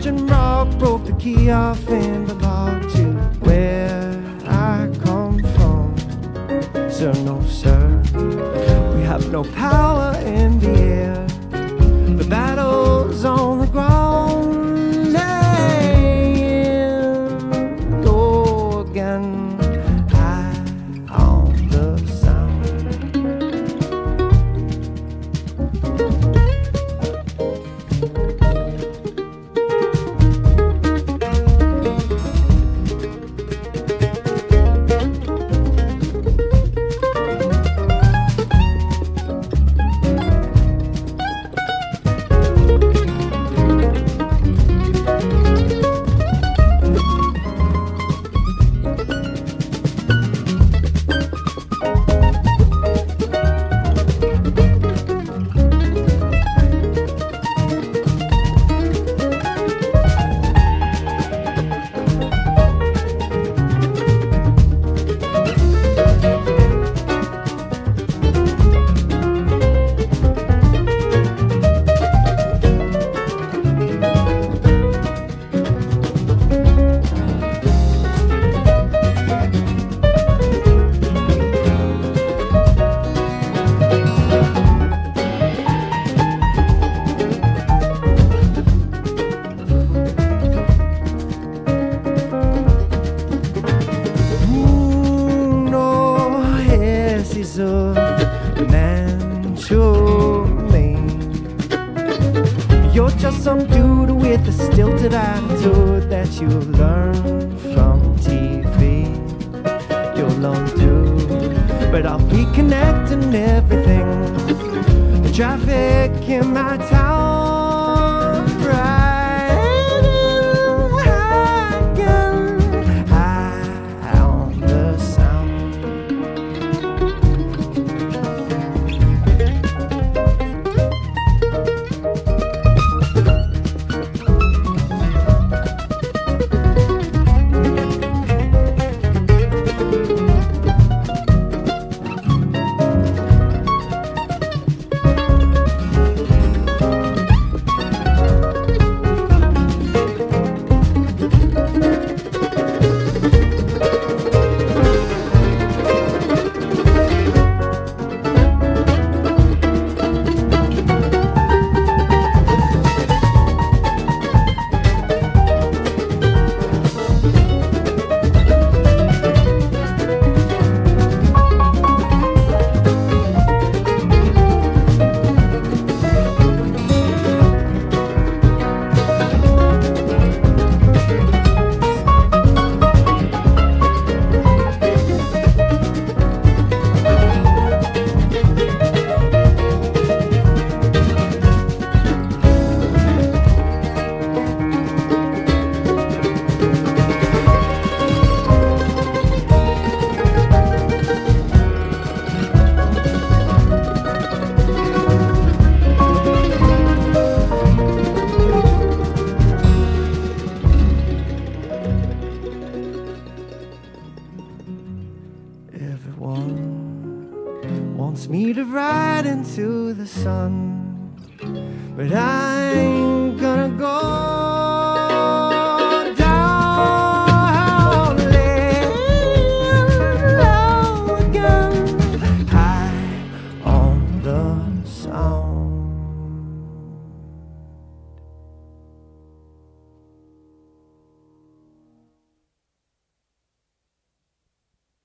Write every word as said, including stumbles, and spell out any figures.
Sergeant Rock broke the key off in the lock to where I come from. Sir, no, sir, we have no power in the air. The battle's on the ground. And go again, high on the sound. Of man to me, you're just some dude with a stilted attitude that you learn from T V. You'll undo, but I'll be connecting everything. The traffic in my town, right again, high on the sound. Everyone wants me to ride into the sun, but I